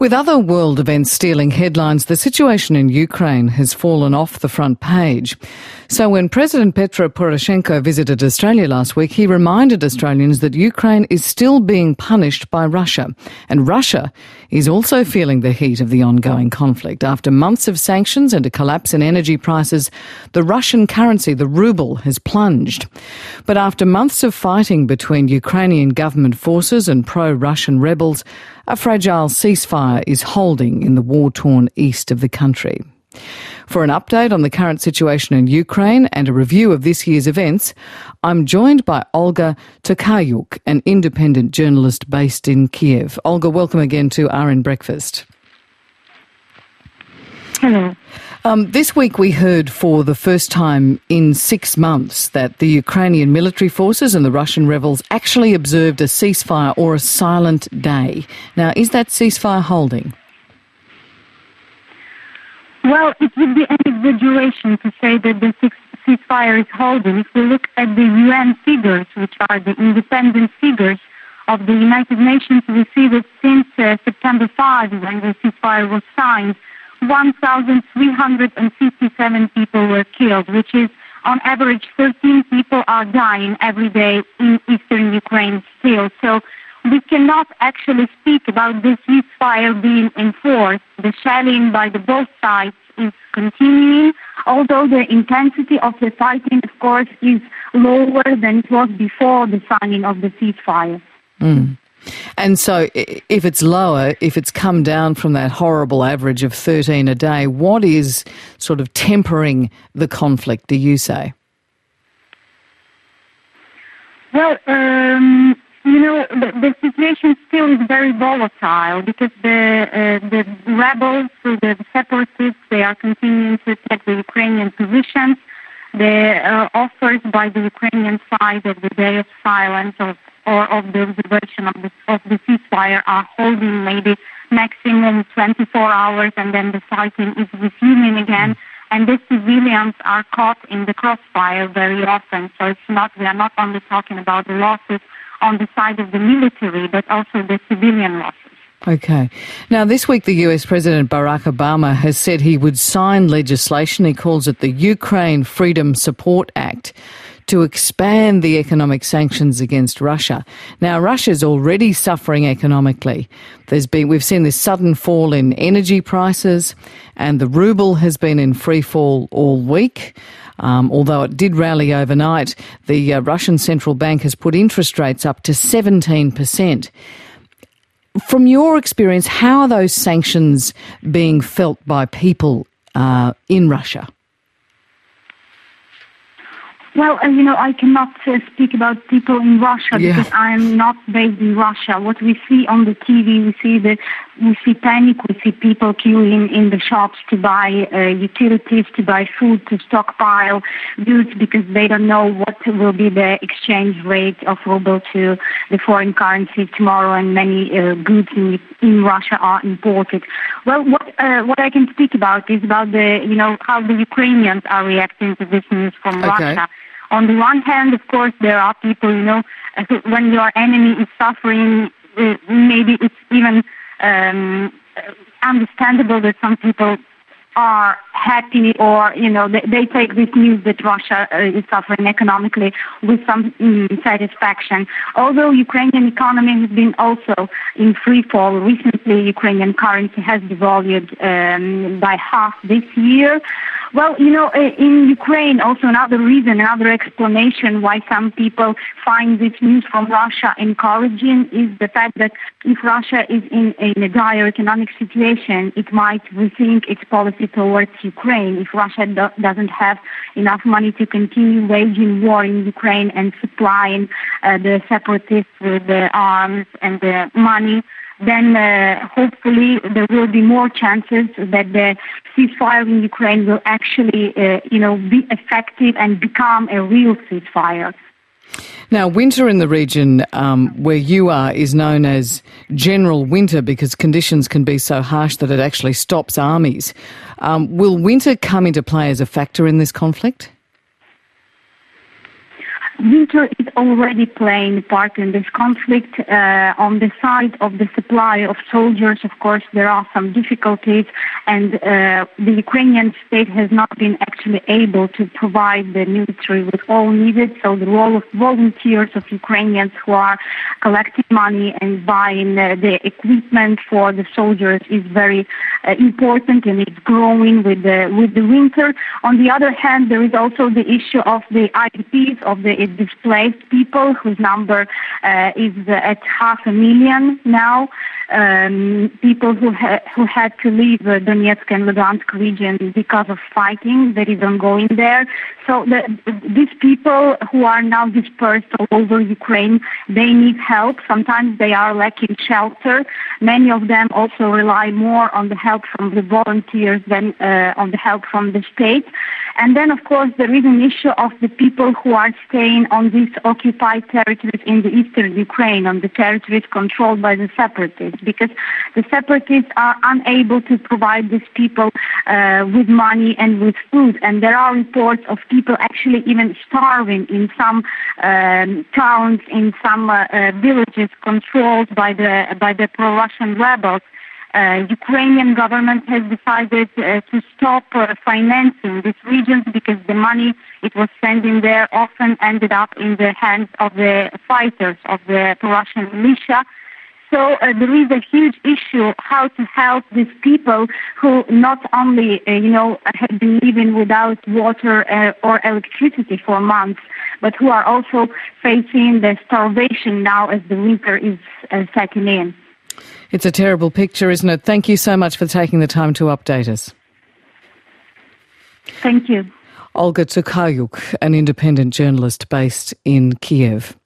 With other world events stealing headlines, the situation in Ukraine has fallen off the front page. So when President Petro Poroshenko visited Australia last week, he reminded Australians that Ukraine is still being punished by Russia. And Russia is also feeling the heat of the ongoing conflict. After months of sanctions and a collapse in energy prices, the Russian currency, the ruble, has plunged. But after months of fighting between Ukrainian government forces and pro-Russian rebels, a fragile ceasefire is holding in the war-torn east of the country. For an update on the current situation in Ukraine and a review of this year's events, I'm joined by Olga Tokariuk, an independent journalist based in Kiev. Olga, welcome again to RN Breakfast. Hello. This week we heard for the first time in 6 months that the Ukrainian military forces and the Russian rebels actually observed a ceasefire or a silent day. Now, is that ceasefire holding? Well, it would be an exaggeration to say that the ceasefire is holding. If we look at the UN figures, which are the independent figures of the United Nations, we see that since September 5, when the ceasefire was signed, 1,357 people were killed, which is on average 13 people are dying every day in eastern Ukraine still. So we cannot actually speak about this ceasefire being enforced. The shelling by the both sides is continuing, although the intensity of the fighting, of course, is lower than it was before the signing of the ceasefire. And so if it's lower, if it's come down from that horrible average of 13 a day, what is sort of tempering the conflict, do you say? Well, the situation still is very volatile because the rebels, the separatists, they are continuing to attack the Ukrainian positions. The offers by the Ukrainian side of the day of silence or of the observation of the ceasefire are holding maybe maximum 24 hours, and then the fighting is resuming again. And the civilians are caught in the crossfire very often. So we are not only talking about the losses on the side of the military, but also the civilian losses. Okay. Now, this week the US President Barack Obama has said he would sign legislation, he calls it the Ukraine Freedom Support Act, to expand the economic sanctions against Russia. Now, Russia's already suffering economically. We've seen this sudden fall in energy prices, and the ruble has been in free fall all week. Although it did rally overnight, the Russian central bank has put interest rates up to 17%. From your experience, how are those sanctions being felt by people in Russia? Well, I cannot speak about people in Russia because I am not based in Russia. What we see on the TV, we see panic, we see people queuing in the shops to buy utilities, to buy food, to stockpile goods because they don't know what will be the exchange rate of ruble to the foreign currency tomorrow, and many goods in Russia are imported. Well, what I can speak about is about how the Ukrainians are reacting to this news from Russia. On the one hand, of course, there are people, when your enemy is suffering, maybe it's even understandable that some people are happy or, they take this news that Russia is suffering economically with some satisfaction. Although Ukrainian economy has been also in free fall, recently Ukrainian currency has devalued by half this year. Well, in Ukraine, also another explanation why some people find this news from Russia encouraging is the fact that if Russia is in a dire economic situation, it might rethink its policy towards Ukraine. If Russia doesn't have enough money to continue waging war in Ukraine and supplying the separatists with the arms and the money, then hopefully there will be more chances that the ceasefire in Ukraine will actually, be effective and become a real ceasefire. Now, winter in the region where you are is known as general winter because conditions can be so harsh that it actually stops armies. Will winter come into play as a factor in this conflict? winter is already playing a part in this conflict. On the side of the supply of soldiers, of course, there are some difficulties, and the Ukrainian state has not been actually able to provide the military with all needed. So the role of volunteers, of Ukrainians who are collecting money and buying the equipment for the soldiers is very important, and it's growing with the winter. On the other hand, there is also the issue of the IDPs, of the displaced people, whose number is at 500,000 now. People who had to leave Donetsk and Lugansk region because of fighting that is ongoing there. So these people who are now dispersed all over Ukraine, they need help. Sometimes they are lacking shelter. Many of them also rely more on the help from the volunteers than on the help from the state. And then, of course, there is an issue of the people who are staying on these occupied territories in the eastern Ukraine, on the territories controlled by the separatists, because the separatists are unable to provide these people with money and with food. And there are reports of people actually even starving in some towns, in some villages controlled by the pro-Russian rebels. Ukrainian government has decided to stop financing these regions because the money it was sending there often ended up in the hands of the fighters of the Russian militia. So there is a huge issue how to help these people who not only, have been living without water or electricity for months, but who are also facing the starvation now as the winter is setting in. It's a terrible picture, isn't it? Thank you so much for taking the time to update us. Thank you. Olga Tsukhayuk, an independent journalist based in Kiev.